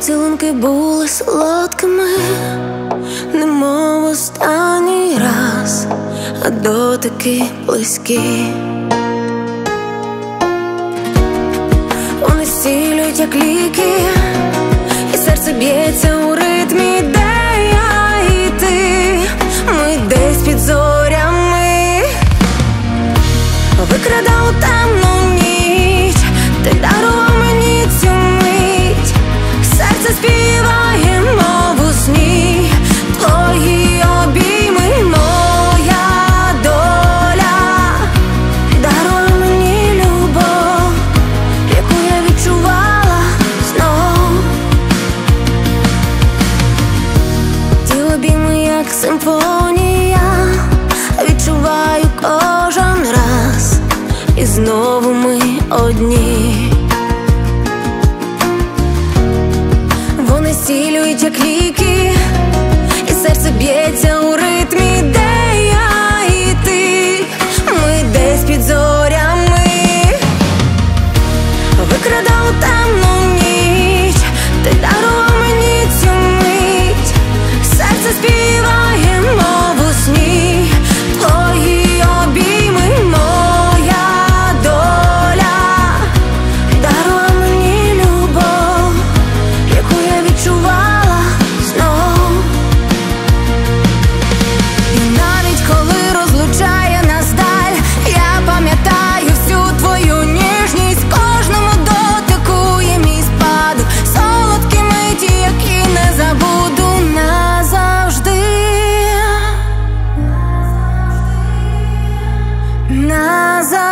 Поцілунки були солодкими, немов останній раз, а дотики близькі. Вони зцілюють, як ліки, і серце б'ється у ритмі, де я і ти. Ми десь під зорями, викрадав темну ніч, ти дарував мені цю мить. Серце співає, мов у сні, твої обійми, моя доля. Даруй мені любов, яку я відчувала знов. Ті обійми, як симфонія, відчуваю кожен раз, і знову ми одні. Вони зцілюють, як ліки, і серце б'ється у ритмі, де я і ти. Ми десь під зорями, викрадав темну ніч, ти дарував мені цю мить. Серце співає, мов у сні, твої обійми, моя доля. Даруй мені любов, яку я відчувала знов. І навіть коли розлучає нас даль, я пам'ятаю всю твою ніжність. Кожному дотику є мій спадок, солодкі миті, які не забуду назавжди. Назавжди.